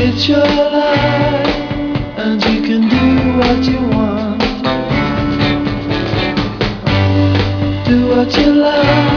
It's your life, and you can do what you want. Do what you love.